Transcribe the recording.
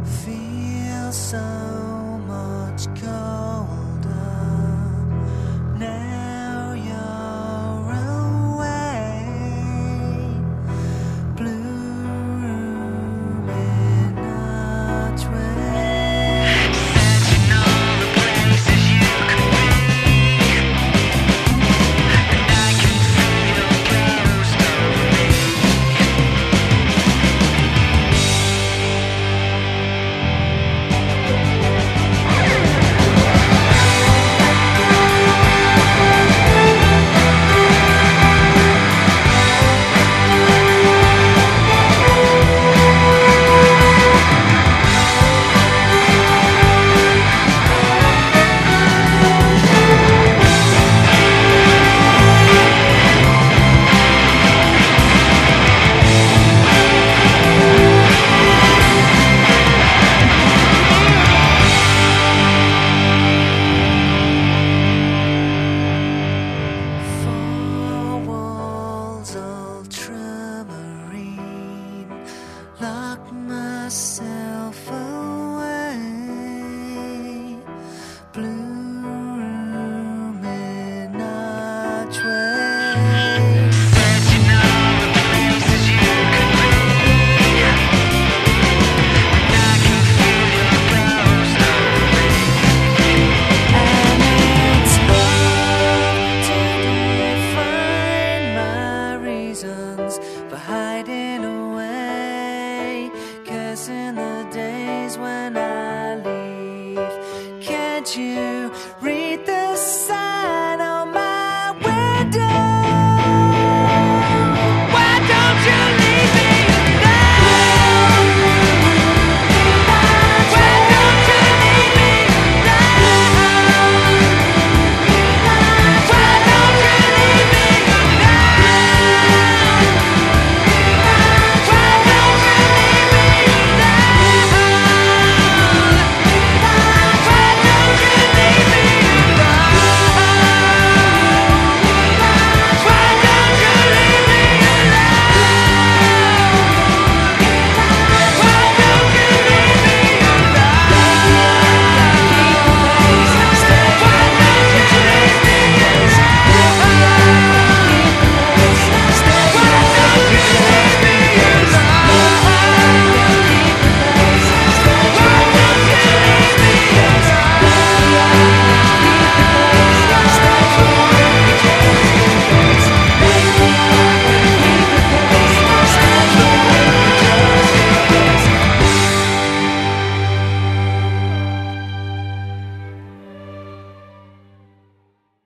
feel so much colder now you're away. Blue room in Archway. Searching all the places you could be, and I can feel your ghost over me. Lock myself away. Blue room in Archway. Searching all the places you could be, and I can feel your ghost over me. And it's hard to define my reasons for hiding away. In the days when I leave, can't you